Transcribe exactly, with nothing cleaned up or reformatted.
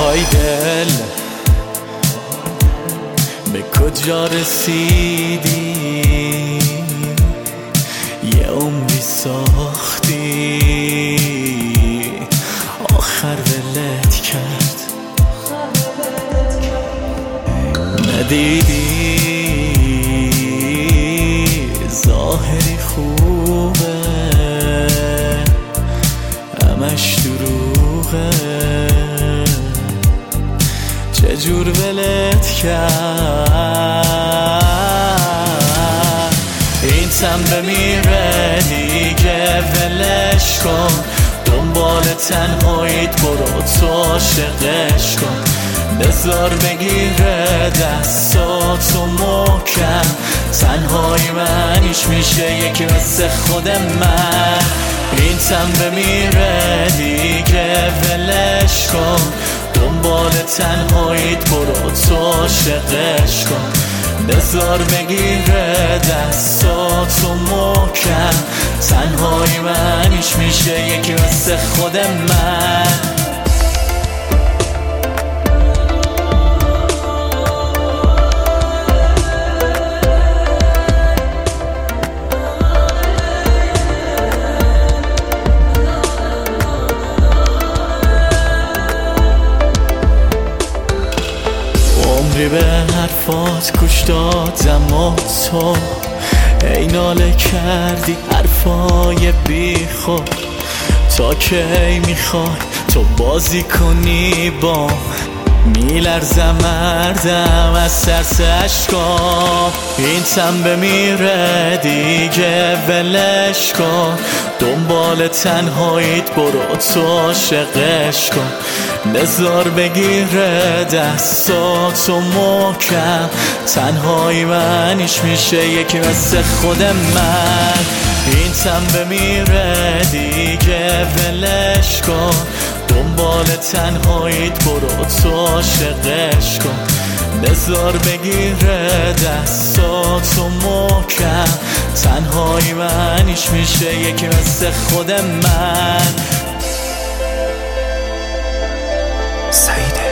های دل به کجا رسیدی؟ یه عمری ساختی آخر ولت کرد. ندیدی ظاهری خوبه همش دروغه، چجور ولت کرد؟ این تن بمیره دیگه ولش کن، دنبال تنهاییت برو تو عاشقش کن، بذار بگیره دستاتو محکم، تنهایی منیش میشه یکی مثل خود من. این تن بمیره دیگه ولش کن، دنبال تنهاییت برو تو عاشقش کن، بذار بگیره دستاتو محکم، تنهایی منیش میشه یکی مثل خود من. عمری به حرفات گوش دادم و تو ای ناله کردی حرفای بی خود، تا کی میخوای تو بازی کنی با میلرزم مردم از ترس اشکام. این تن بمیره دیگه ولش کن، دنبال تنهاییت برو تو عاشقش کن، بذار بگیره دستاتو محکم، تنهایی منیش میشه یکی مثل خود من. این تن بمیره دیگه ولش کن، دنبال تنهاییت برو تو عاشقش کن، بذار بگیره دستاتو محکم، تنهایی منیش میشه یکی مثل خود من. سعید